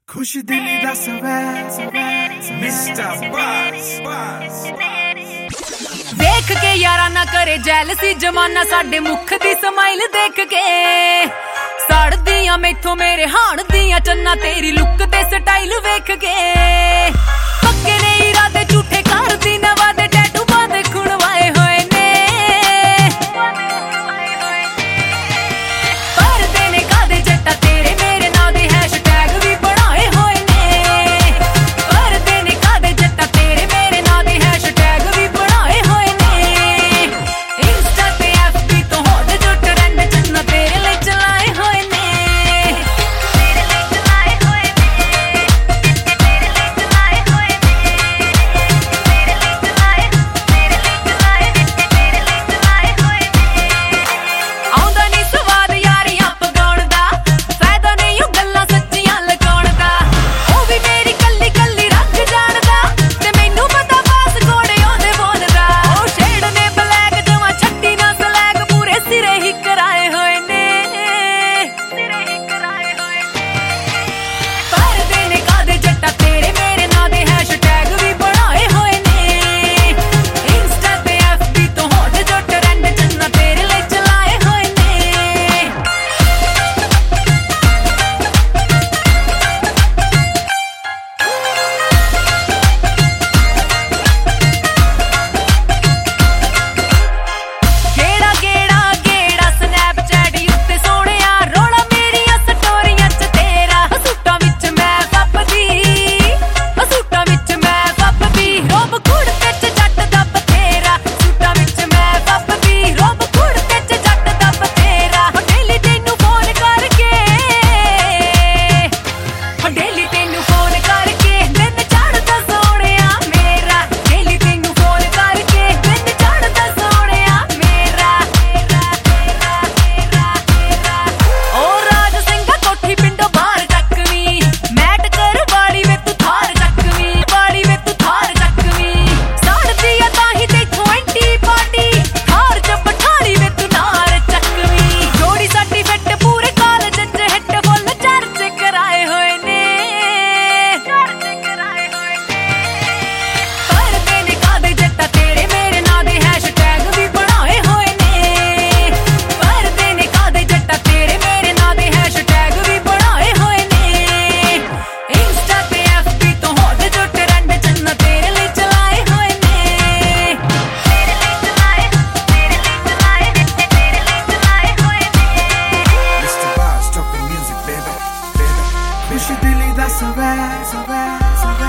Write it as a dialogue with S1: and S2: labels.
S1: खुश दिली दा मिस्टर बस
S2: देख के यारा ना करे जैलसी जमाना साडे मुख दी स्माइल देख के सड़ दियां मैथों मेरे हाण दियां चन्ना तेरी लुक ते स्टाइल वेख के पक्के ने इरादे झूठे कर दी ना वादे टैटू बांधे खुणवाए होए ने पर देने कादे जट्टा तेरे मेरे नां दे हैशटैग भी बनाए होए ने पर देने कादे जट्टा तेरे मेरे नां दे हैशटैग भी बनाए होए ने इंस्टा ते एफबी तो होड़ जो ट्रेंड चन्ना तेरे लिए चलाए होए ने तेरे लिए चलाए होए ने तेरे लिए चलाए होए ने तेरे लिए चलाए तेरे लिए चलाए तेरे लिए चलाए होए ने आउंदा नहीं स्वाद यारियां पगाउण दा फायदा नहीं ओ गल्लां सच्चियां लगाउण दा ओ भी मेरी कल्ली कल्ली रख जाणदा ते मैनू पता पास घोड़े ओंदे बोलदा ओ शेड ने ब्लैक जवां छट्टी ना स्लैग पूरे सिरे ही कराए होए ने सिरे ही कराए होए ने पर देने कादे जट्टा तेरे मेरे नां दे हैशटैग भी बनाए होए ने इंस्टा ते एफबी तो होड़ जो ट्रेंड चन्ना तेरे लिए चलाए होए ने गेड़ा गेड़ा गेड़ा स्नैपचैट उत्ते सोहणिया रोला मेरियां स्टोरियां च तेरा सूटां विच मैं फपदी सूटां विच मैं फपदी रोब कुड़ते च जट दा बथेरा सूटां विच मैं फपदी रोब कुड़ते च जट दा बथेरा डेली तैनू फोन करके डेली तैनू फोन करके दिन चढ़दा सोहणिया मेरा डेली तैनू फोन करके दिन चढ़दा सोहणिया मेरा ओ राज ਸਿੰਘਾ ਕੋਠੀ ਪਿੰਡੋਂ ਬਾਹਰ ਚੱਕਵੀਂ ਮੈਟ ਕਰ ਵਾਲੀ ਵੇ ਤੂੰ ਥਾਰ ਚੱਕਵੀਂ ਵਾਲੀ ਵੇ ਤੂੰ ਥਾਰ ਚੱਕਵੀਂ ਸੜਦੀ ਆ ਤਾਂ ਹੀ ਤੇਥੋਂ ਐਂਟੀ ਪਾਰਟੀ ਥਾਰ ਚ ਪਠਾਲੀ ਵੇ ਤੂੰ ਨਾਰ ਚੱਕਵੀਂ ਜੋੜੀ ਸਾਡੀ ਫਿੱਟ ਪੂਰੇ ਕਾਲਜ ਚ ਹਿੱਟ ਫੁੱਲ ਚਰਚੇ ਕਰਾਏ ਹੋਏ ਨੇ ਚਰਚੇ ਕਰਾਏ ਹੋਏ ਨੇ ਪਰ ਦੇਨੇ ਕਾਦੇ ਜੱਟਾ ਤੇਰੇ ਮੇਰੇ ਨਾਂ ਦੇ ਹੈਸ਼ਟੈਗ ਵੀ ਬਣਾਏ ਹੋਏ ਨੇ ਪਰ ਦੇਨੇ ਕਾਦੇ ਜੱਟਾ ਤੇਰੇ ਮੇਰੇ ਨਾਂ ਦੇ ਹੈਸ਼ਟੈਗ ਵੀ ਬਣਾਏ ਹੋਏ ਨੇ ਇੰਸਟਾ ਤੇ ਐਫਬੀ ਤੋਂ ਹੋੜ ਜੋ ਟ੍ਰੈਂਡ ਚੰਨਾ ਤੇਰੇ ਲਈ ਚਲਾਏ ਹੋਏ ਨੇ ਤੇਰੇ ਲਈ ਚਲਾਏ ਤੇਰੇ ਲਈ ਚਲਾਏ ਤੇਰੇ ਲਈ ਚਲਾਏ ਹੋਏ ਨੇ
S1: मिस्टर बस dropping music baby खुश दिली दा